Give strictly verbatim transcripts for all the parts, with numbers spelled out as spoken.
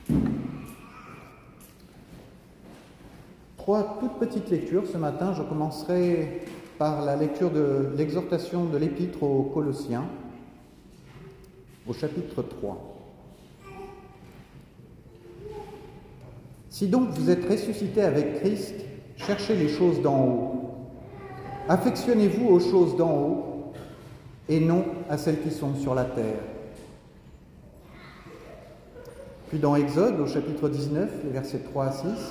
Trois toutes petites lectures ce matin. Je commencerai par la lecture de l'exhortation de l'Épître aux Colossiens, au chapitre trois. Si donc vous êtes ressuscités avec Christ, cherchez les choses d'en haut. Affectionnez-vous aux choses d'en haut et non à celles qui sont sur la terre. Puis dans Exode, au chapitre dix-neuf, les versets trois à six,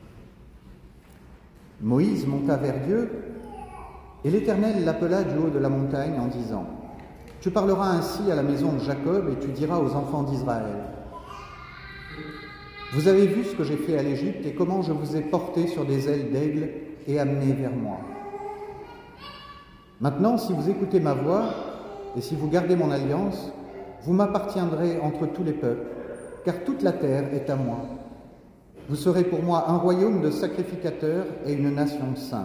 Moïse monta vers Dieu et l'Éternel l'appela du haut de la montagne en disant : « Tu parleras ainsi à la maison de Jacob et tu diras aux enfants d'Israël : Vous avez vu ce que j'ai fait à l'Égypte et comment je vous ai porté sur des ailes d'aigle et amené vers moi. Maintenant, si vous écoutez ma voix et si vous gardez mon alliance, vous m'appartiendrez entre tous les peuples, car toute la terre est à moi. Vous serez pour moi un royaume de sacrificateurs et une nation sainte. »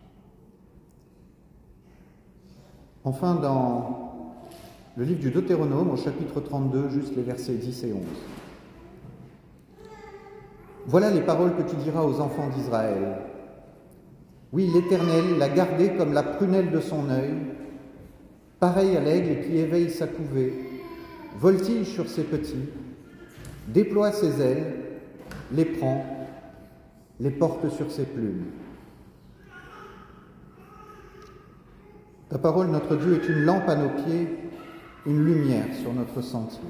Enfin, dans le livre du Deutéronome, au chapitre trente-deux, juste les versets dix et onze. « Voilà les paroles que tu diras aux enfants d'Israël. Oui, l'Éternel l'a gardé comme la prunelle de son œil, pareil à l'aigle qui éveille sa couvée, voltige sur ses petits, déploie ses ailes, les prend, les porte sur ses plumes. » Ta parole, notre Dieu, est une lampe à nos pieds, une lumière sur notre sentier.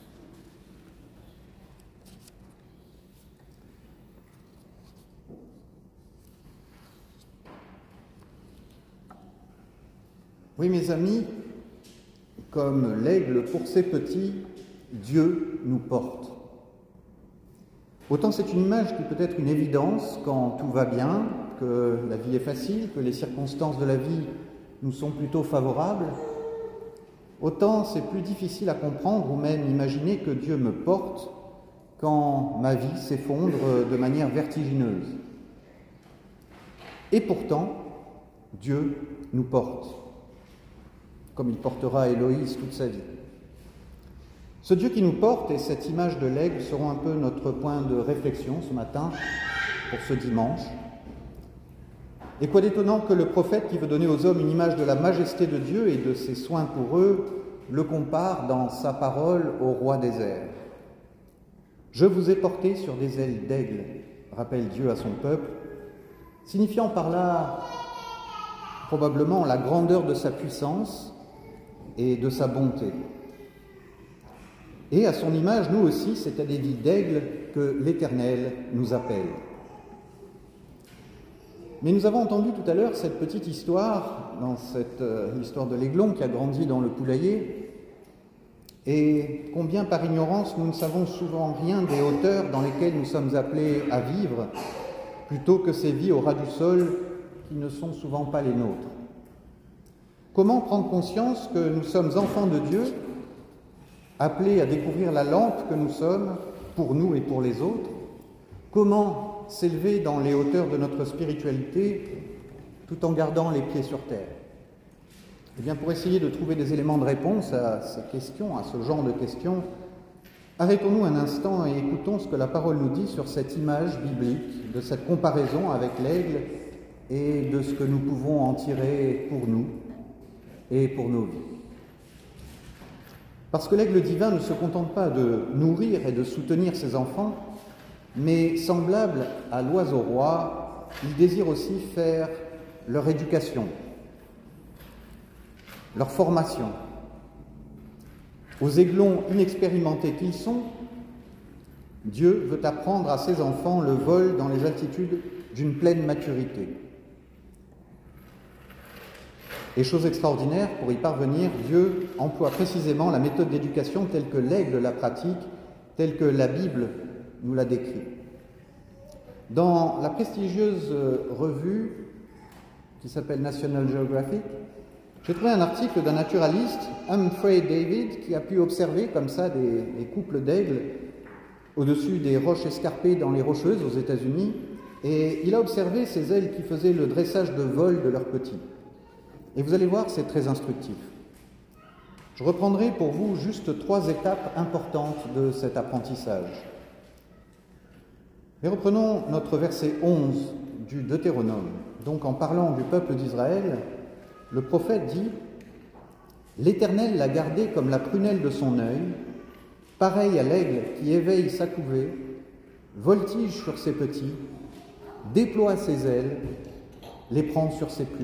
Oui, mes amis, comme l'aigle pour ses petits, Dieu nous porte. Autant c'est une image qui peut être une évidence quand tout va bien, que la vie est facile, que les circonstances de la vie nous sont plutôt favorables, autant c'est plus difficile à comprendre ou même imaginer que Dieu me porte quand ma vie s'effondre de manière vertigineuse. Et pourtant, Dieu nous porte, comme il portera Héloïse toute sa vie. Ce Dieu qui nous porte et cette image de l'aigle seront un peu notre point de réflexion ce matin, pour ce dimanche. Et quoi d'étonnant que le prophète qui veut donner aux hommes une image de la majesté de Dieu et de ses soins pour eux, le compare dans sa parole au roi des airs. « Je vous ai porté sur des ailes d'aigle », rappelle Dieu à son peuple, signifiant par là probablement la grandeur de sa puissance et de sa bonté. Et à son image, nous aussi, c'est à des vies d'aigle que l'Éternel nous appelle. Mais nous avons entendu tout à l'heure cette petite histoire, dans cette euh, histoire de l'aiglon qui a grandi dans le poulailler, et combien par ignorance nous ne savons souvent rien des hauteurs dans lesquelles nous sommes appelés à vivre, plutôt que ces vies au ras du sol qui ne sont souvent pas les nôtres. Comment prendre conscience que nous sommes enfants de Dieu, appelés à découvrir la lampe que nous sommes, pour nous et pour les autres? Comment s'élever dans les hauteurs de notre spiritualité tout en gardant les pieds sur terre? Eh bien, pour essayer de trouver des éléments de réponse à ces questions, à ce genre de questions, arrêtons-nous un instant et écoutons ce que la parole nous dit sur cette image biblique, de cette comparaison avec l'aigle et de ce que nous pouvons en tirer pour nous et pour nos vies. Parce que l'aigle divin ne se contente pas de nourrir et de soutenir ses enfants, mais semblable à l'oiseau roi, il désire aussi faire leur éducation, leur formation. Aux aiglons inexpérimentés qu'ils sont, Dieu veut apprendre à ses enfants le vol dans les altitudes d'une pleine maturité. Et chose extraordinaire, pour y parvenir, Dieu emploie précisément la méthode d'éducation telle que l'aigle la pratique, telle que la Bible nous l'a décrit. Dans la prestigieuse revue qui s'appelle National Geographic, j'ai trouvé un article d'un naturaliste, Humphrey David, qui a pu observer comme ça des, des couples d'aigles au-dessus des roches escarpées dans les Rocheuses aux États-Unis, et il a observé ces ailes qui faisaient le dressage de vol de leurs petits. Et vous allez voir, c'est très instructif. Je reprendrai pour vous juste trois étapes importantes de cet apprentissage. Et reprenons notre verset onze du Deutéronome. Donc en parlant du peuple d'Israël, le prophète dit « L'Éternel l'a gardé comme la prunelle de son œil, pareil à l'aigle qui éveille sa couvée, voltige sur ses petits, déploie ses ailes, les prend sur ses plumes. »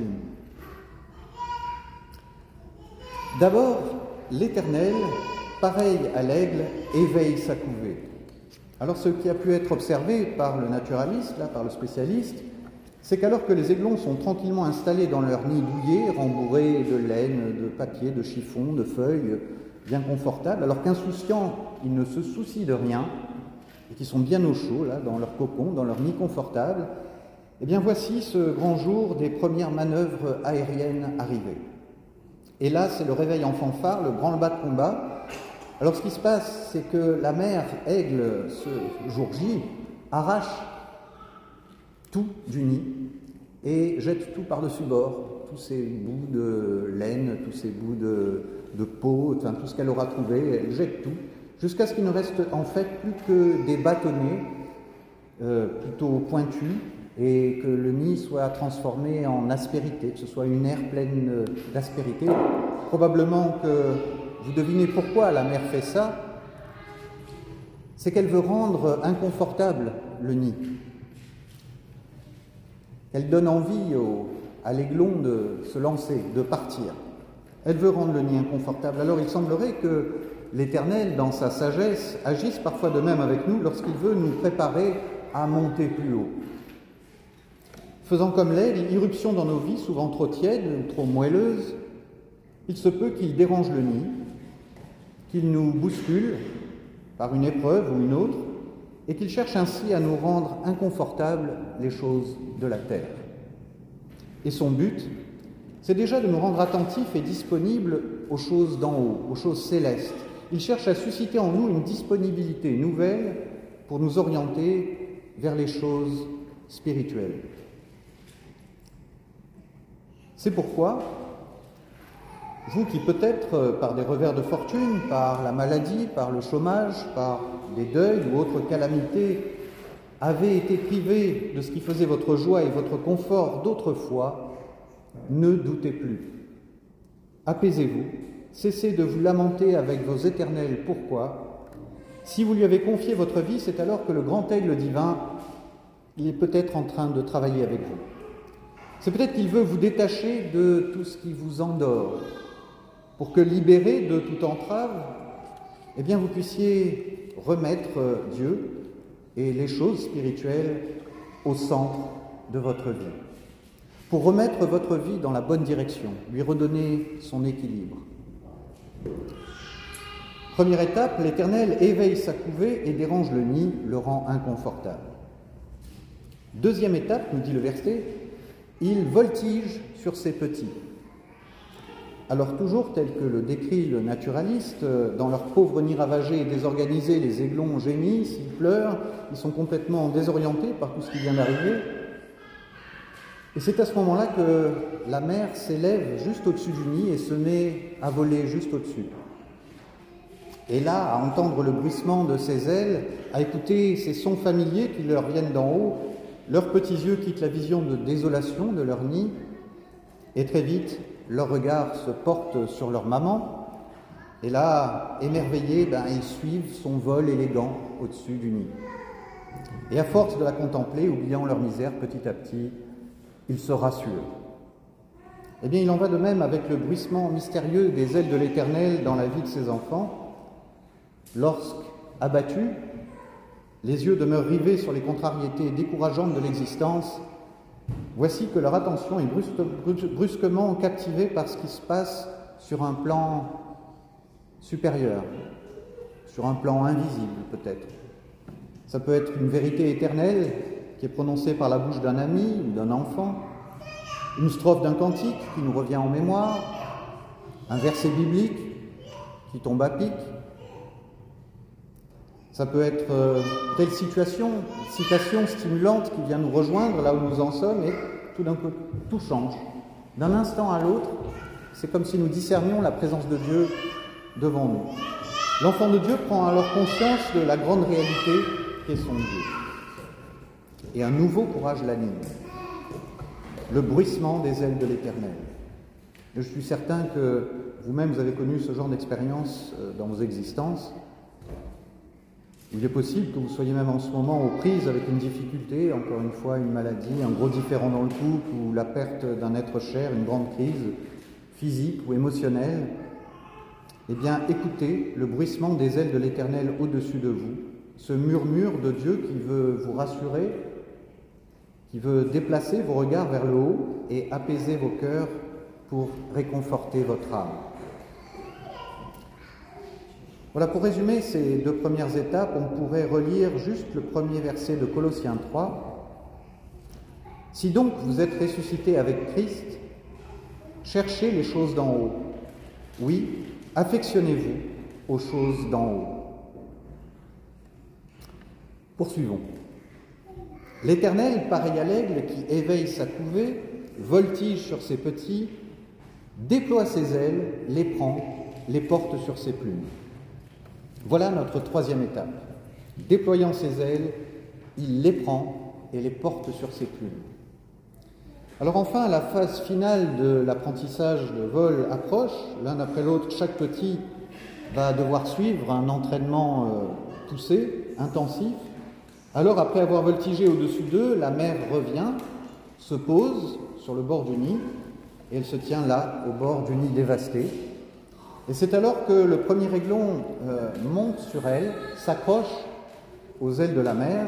D'abord, l'Éternel, pareil à l'aigle, éveille sa couvée. Alors ce qui a pu être observé par le naturaliste, là, par le spécialiste, c'est qu'alors que les aiglons sont tranquillement installés dans leur nid douillet, rembourrés de laine, de papier, de chiffon, de feuilles, bien confortables, alors qu'insouciants, ils ne se soucient de rien, et qui sont bien au chaud, là, dans leur cocon, dans leur nid confortable, eh bien voici ce grand jour des premières manœuvres aériennes arrivées. Et là, c'est le réveil en fanfare, le branle-bas de combat. Alors ce qui se passe, c'est que la mère aigle, ce jour J, arrache tout du nid et jette tout par-dessus bord, tous ces bouts de laine, tous ces bouts de, de peau, enfin tout ce qu'elle aura trouvé, elle jette tout, jusqu'à ce qu'il ne reste en fait plus que des bâtonnets euh, plutôt pointus, et que le nid soit transformé en aspérité, que ce soit une aire pleine d'aspérité. Probablement que vous devinez pourquoi la mère fait ça, c'est qu'elle veut rendre inconfortable le nid. Elle donne envie au, à l'aiglon de se lancer, de partir. Elle veut rendre le nid inconfortable. Alors il semblerait que l'Éternel, dans sa sagesse, agisse parfois de même avec nous lorsqu'il veut nous préparer à monter plus haut. Faisant comme l'aigle, irruption dans nos vies, souvent trop tièdes ou trop moelleuses, il se peut qu'il dérange le nid, qu'il nous bouscule par une épreuve ou une autre, et qu'il cherche ainsi à nous rendre inconfortables les choses de la terre. Et son but, c'est déjà de nous rendre attentifs et disponibles aux choses d'en haut, aux choses célestes. Il cherche à susciter en nous une disponibilité nouvelle pour nous orienter vers les choses spirituelles. C'est pourquoi, vous qui peut-être, par des revers de fortune, par la maladie, par le chômage, par des deuils ou autres calamités, avez été privés de ce qui faisait votre joie et votre confort d'autrefois, ne doutez plus. Apaisez-vous, cessez de vous lamenter avec vos éternels pourquoi. Si vous lui avez confié votre vie, c'est alors que le grand aigle divin, il est peut-être en train de travailler avec vous. C'est peut-être qu'il veut vous détacher de tout ce qui vous endort, pour que, libérés de toute entrave, eh bien, vous puissiez remettre Dieu et les choses spirituelles au centre de votre vie, pour remettre votre vie dans la bonne direction, lui redonner son équilibre. Première étape, l'Éternel éveille sa couvée et dérange le nid, le rend inconfortable. Deuxième étape, nous dit le verset, il voltige sur ses petits. Alors toujours, tel que le décrit le naturaliste, dans leur pauvre nid ravagé et désorganisé, les aiglons gémissent, ils pleurent, ils sont complètement désorientés par tout ce qui vient d'arriver. Et c'est à ce moment-là que la mère s'élève juste au-dessus du nid et se met à voler juste au-dessus. Et là, à entendre le bruissement de ses ailes, à écouter ces sons familiers qui leur viennent d'en haut, leurs petits yeux quittent la vision de désolation de leur nid, et très vite, leur regard se porte sur leur maman, et là, émerveillés, ben, ils suivent son vol élégant au-dessus du nid. Et à force de la contempler, oubliant leur misère petit à petit, ils se rassurent. Eh bien, il en va de même avec le bruissement mystérieux des ailes de l'Éternel dans la vie de ses enfants, lorsque, abattus, les yeux demeurent rivés sur les contrariétés décourageantes de l'existence, voici que leur attention est brusquement captivée par ce qui se passe sur un plan supérieur, sur un plan invisible peut-être. Ça peut être une vérité éternelle qui est prononcée par la bouche d'un ami ou d'un enfant, une strophe d'un cantique qui nous revient en mémoire, un verset biblique qui tombe à pic. Ça peut être euh, telle situation, citation stimulante qui vient nous rejoindre là où nous en sommes et tout d'un coup, tout change. D'un instant à l'autre, c'est comme si nous discernions la présence de Dieu devant nous. L'enfant de Dieu prend alors conscience de la grande réalité qu'est son Dieu. et un nouveau courage l'anime. Le bruissement des ailes de l'Éternel. Je suis certain que vous-même, vous avez connu ce genre d'expérience dans vos existences. Il est possible que vous soyez même en ce moment aux prises avec une difficulté, encore une fois une maladie, un gros différend dans le couple ou la perte d'un être cher, une grande crise physique ou émotionnelle. Eh bien, écoutez le bruissement des ailes de l'Éternel au-dessus de vous, ce murmure de Dieu qui veut vous rassurer, qui veut déplacer vos regards vers le haut et apaiser vos cœurs pour réconforter votre âme. Voilà, pour résumer ces deux premières étapes, on pourrait relire juste le premier verset de Colossiens trois. « Si donc vous êtes ressuscités avec Christ, cherchez les choses d'en haut. Oui, affectionnez-vous aux choses d'en haut. » Poursuivons. « L'Éternel, pareil à l'aigle qui éveille sa couvée, voltige sur ses petits, déploie ses ailes, les prend, les porte sur ses plumes. » Voilà notre troisième étape. Déployant ses ailes, il les prend et les porte sur ses plumes. Alors enfin, la phase finale de l'apprentissage de vol approche. L'un après l'autre, chaque petit va devoir suivre un entraînement euh, poussé, intensif. Alors après avoir voltigé au-dessus d'eux, la mère revient, se pose sur le bord du nid, et elle se tient là, au bord du nid dévasté. Et c'est alors que le premier aiglon euh, monte sur elle, s'accroche aux ailes de la mère,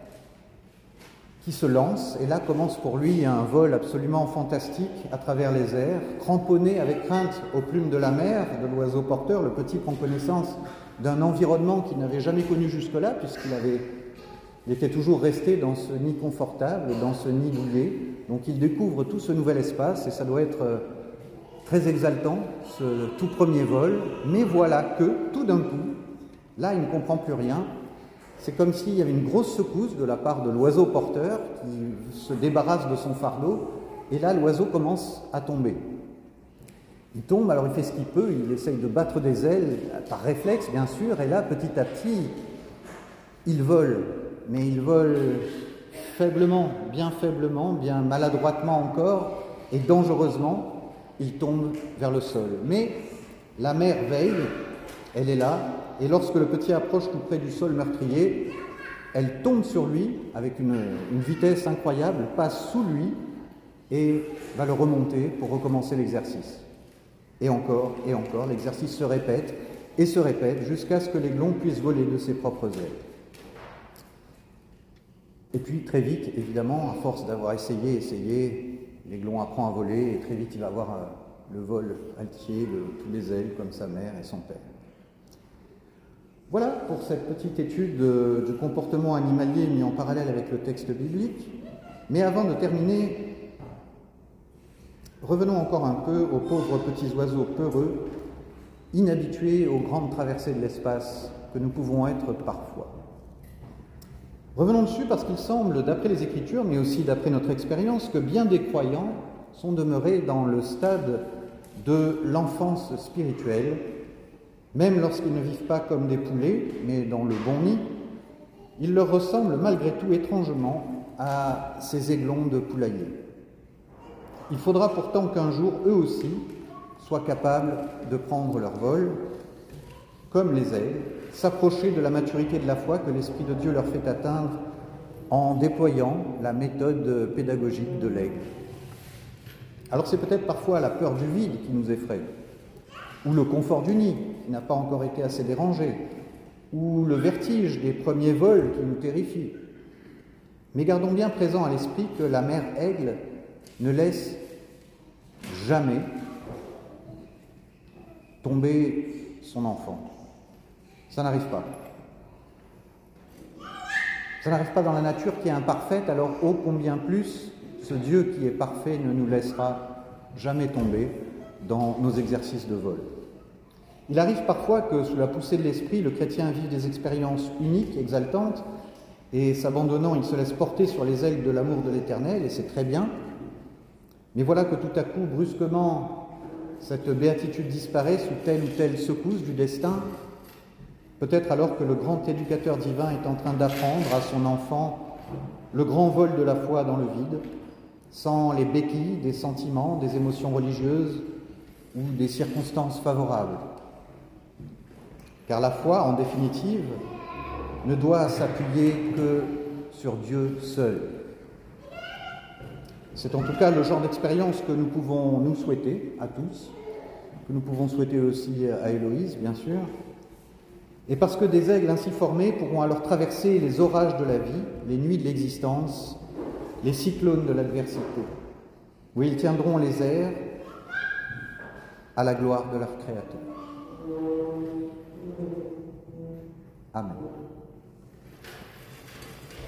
qui se lance, et là commence pour lui un vol absolument fantastique à travers les airs, cramponné avec crainte aux plumes de la mère, de l'oiseau porteur. Le petit prend connaissance d'un environnement qu'il n'avait jamais connu jusque-là, puisqu'il avait, il était toujours resté dans ce nid confortable, dans ce nid douillet. Donc il découvre tout ce nouvel espace, et ça doit être très exaltant, ce tout premier vol, mais voilà que, tout d'un coup, là, il ne comprend plus rien. C'est comme s'il y avait une grosse secousse de la part de l'oiseau porteur qui se débarrasse de son fardeau, et là, l'oiseau commence à tomber. Il tombe, alors il fait ce qu'il peut, il essaye de battre des ailes, par réflexe, bien sûr, et là, petit à petit, il vole, mais il vole faiblement, bien faiblement, bien maladroitement encore, et dangereusement. Il tombe vers le sol. Mais la mère veille, elle est là, et lorsque le petit approche tout près du sol meurtrier, elle tombe sur lui avec une, une vitesse incroyable, passe sous lui et va le remonter pour recommencer l'exercice. Et encore, et encore, l'exercice se répète et se répète jusqu'à ce que l'aiglon puisse voler de ses propres ailes. Et puis très vite, évidemment, à force d'avoir essayé, essayé, l'aiglon apprend à voler et très vite il va avoir euh, le vol altier de toutes les ailes comme sa mère et son père. Voilà pour cette petite étude de, du comportement animalier mis en parallèle avec le texte biblique. Mais avant de terminer, revenons encore un peu aux pauvres petits oiseaux peureux, inhabitués aux grandes traversées de l'espace que nous pouvons être parfois. Revenons dessus parce qu'il semble, d'après les Écritures, mais aussi d'après notre expérience, que bien des croyants sont demeurés dans le stade de l'enfance spirituelle, même lorsqu'ils ne vivent pas comme des poulets, mais dans le bon nid. Ils leur ressemblent malgré tout étrangement à ces aiglons de poulailler. Il faudra pourtant qu'un jour, eux aussi, soient capables de prendre leur vol, comme les ailes, s'approcher de la maturité de la foi que l'Esprit de Dieu leur fait atteindre en déployant la méthode pédagogique de l'aigle. Alors c'est peut-être parfois la peur du vide qui nous effraie, ou le confort du nid qui n'a pas encore été assez dérangé, ou le vertige des premiers vols qui nous terrifie. Mais gardons bien présent à l'esprit que la mère aigle ne laisse jamais tomber son enfant. Ça n'arrive pas. Ça n'arrive pas dans la nature qui est imparfaite, alors ô combien plus ce Dieu qui est parfait ne nous laissera jamais tomber dans nos exercices de vol. Il arrive parfois que, sous la poussée de l'esprit, le chrétien vive des expériences uniques, exaltantes, et s'abandonnant, il se laisse porter sur les ailes de l'amour de l'Éternel, et c'est très bien. Mais voilà que tout à coup, brusquement, cette béatitude disparaît sous telle ou telle secousse du destin, peut-être alors que le grand éducateur divin est en train d'apprendre à son enfant le grand vol de la foi dans le vide, sans les béquilles des sentiments, des émotions religieuses ou des circonstances favorables. Car la foi, en définitive, ne doit s'appuyer que sur Dieu seul. C'est en tout cas le genre d'expérience que nous pouvons nous souhaiter à tous, que nous pouvons souhaiter aussi à Héloïse, bien sûr. Et parce que des aigles ainsi formés pourront alors traverser les orages de la vie, les nuits de l'existence, les cyclones de l'adversité, où ils tiendront les airs à la gloire de leur Créateur. Amen.